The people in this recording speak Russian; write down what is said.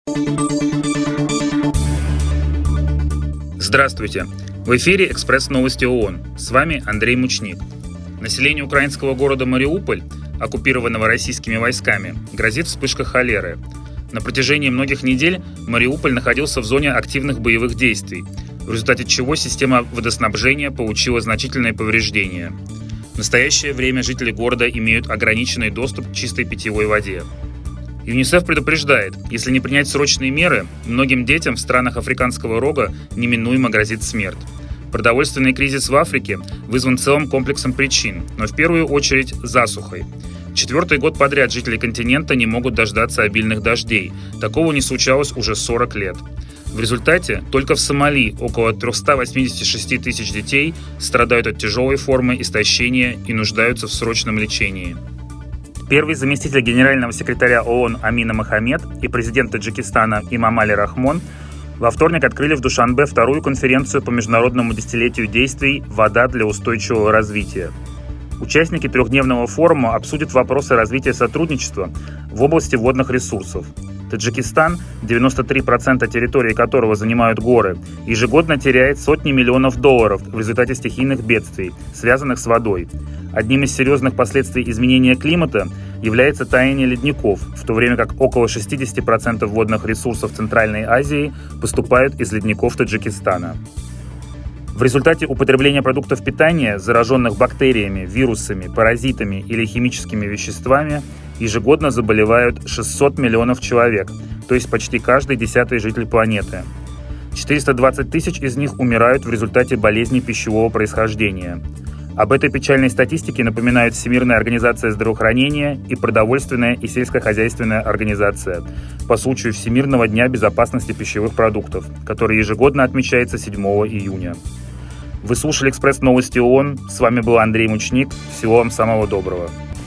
Здравствуйте! В эфире «Экспресс-новости ООН». С вами Андрей Мучник. Населению украинского города Мариуполь, оккупированного российскими войсками, грозит вспышка холеры. На протяжении многих недель Мариуполь находился в зоне активных боевых действий, в результате чего система водоснабжения получила значительные повреждения. В настоящее время жители города имеют ограниченный доступ к чистой питьевой воде. ЮНИСЕФ предупреждает, если не принять срочные меры, многим детям в странах Африканского рога неминуемо грозит смерть. Продовольственный кризис в Африке вызван целым комплексом причин, но в первую очередь засухой. Четвертый год подряд жители континента не могут дождаться обильных дождей. Такого не случалось уже 40 лет. В результате только в Сомали около 386 тысяч детей страдают от тяжелой формы истощения и нуждаются в срочном лечении. Первый заместитель генерального секретаря ООН Амина Мохамед и президент Таджикистана Эмомали Рахмон во вторник открыли в Душанбе вторую конференцию по международному десятилетию действий «Вода для устойчивого развития». Участники трехдневного форума обсудят вопросы развития сотрудничества в области водных ресурсов. Таджикистан, 93% территории которого занимают горы, ежегодно теряет сотни миллионов долларов в результате стихийных бедствий, связанных с водой. Одним из серьезных последствий изменения климата является таяние ледников, в то время как около 60% водных ресурсов Центральной Азии поступают из ледников Таджикистана. В результате употребления продуктов питания, зараженных бактериями, вирусами, паразитами или химическими веществами, ежегодно заболевают 600 миллионов человек, то есть почти каждый 10-й житель планеты. 420 тысяч из них умирают в результате болезней пищевого происхождения. Об этой печальной статистике напоминают Всемирная организация здравоохранения и Продовольственная и сельскохозяйственная организация по случаю Всемирного дня безопасности пищевых продуктов, который ежегодно отмечается 7 июня. Вы слушали «Экспресс-новости ООН». С вами был Андрей Мучник. Всего вам самого доброго.